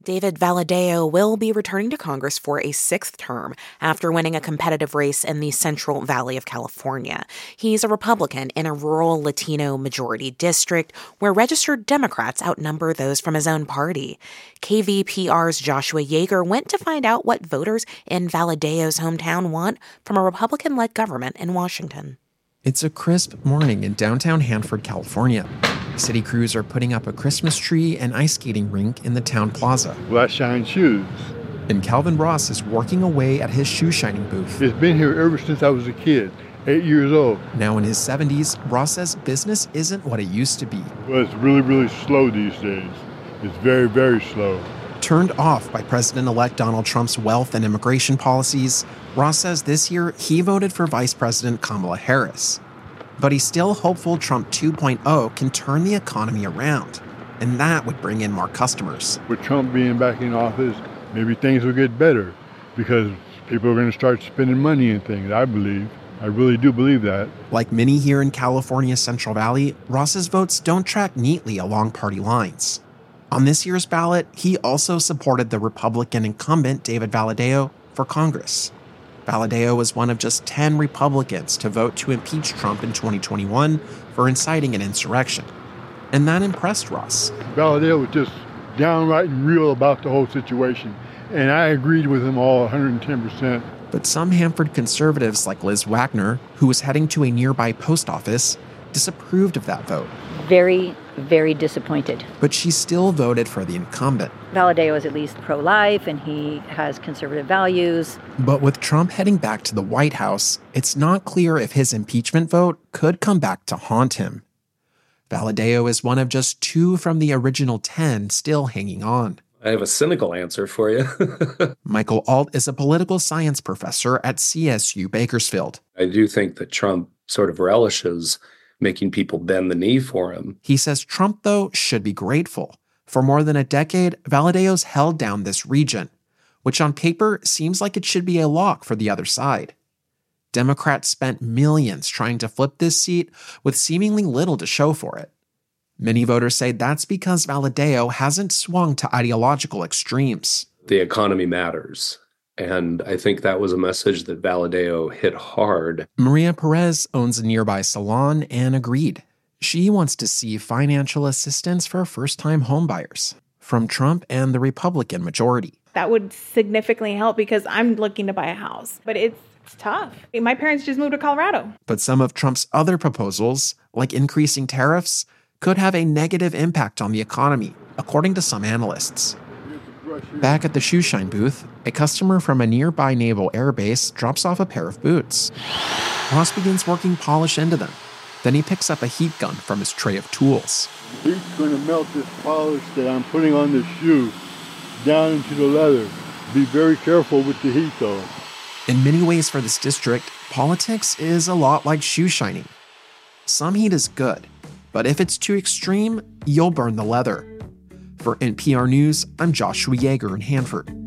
David Valadao will be returning to Congress for a sixth term after winning a competitive race in the Central Valley of California. He's a Republican in a rural Latino majority district where registered Democrats outnumber those from his own party. KVPR's Joshua Yeager went to find out what voters in Valadao's hometown want from a Republican-led government in Washington. It's a crisp morning in downtown Hanford, California. City crews are putting up a Christmas tree and ice skating rink in the town plaza. Well, I shine shoes. And Calvin Ross is working away at his shoe shining booth. It's been here ever since I was a kid, 8 years old. Now in his 70s, Ross says business isn't what it used to be. Well, it's really, really slow these days. It's very, very slow. Turned off by President-elect Donald Trump's wealth and immigration policies, Ross says this year he voted for Vice President Kamala Harris. But he's still hopeful Trump 2.0 can turn the economy around, and that would bring in more customers. With Trump being back in office, maybe things will get better because people are going to start spending money and things, I believe. I really do believe that. Like many here in California's Central Valley, Ross's votes don't track neatly along party lines. On this year's ballot, he also supported the Republican incumbent David Valadao for Congress. Valadao was one of just 10 Republicans to vote to impeach Trump in 2021 for inciting an insurrection. And that impressed Ross. Valadao was just downright and real about the whole situation, and I agreed with him all 110%. But some Hanford conservatives like Liz Wagner, who was heading to a nearby post office, disapproved of that vote. Very, very disappointed. But she still voted for the incumbent. Valadao is at least pro-life, and he has conservative values. But with Trump heading back to the White House, it's not clear if his impeachment vote could come back to haunt him. Valadao is one of just 2 from the original 10 still hanging on. I have a cynical answer for you. Michael Alt is a political science professor at CSU Bakersfield. I do think that Trump sort of relishes making people bend the knee for him. He says Trump, though, should be grateful. For more than a decade, Valadao's held down this region, which on paper seems like it should be a lock for the other side. Democrats spent millions trying to flip this seat with seemingly little to show for it. Many voters say that's because Valadao hasn't swung to ideological extremes. The economy matters. And I think that was a message that Valadao hit hard. Maria Perez owns a nearby salon and agreed. She wants to see financial assistance for first-time homebuyers from Trump and the Republican majority. That would significantly help because I'm looking to buy a house, but it's tough. My parents just moved to Colorado. But some of Trump's other proposals, like increasing tariffs, could have a negative impact on the economy, according to some analysts. Back at the shoe shine booth, a customer from a nearby naval air base drops off a pair of boots. Ross begins working polish into them. Then he picks up a heat gun from his tray of tools. He's going to melt this polish that I'm putting on the shoe down into the leather. Be very careful with the heat, though. In many ways for this district, politics is a lot like shoe shining. Some heat is good, but if it's too extreme, you'll burn the leather. For NPR News, I'm Joshua Yeager in Hanford.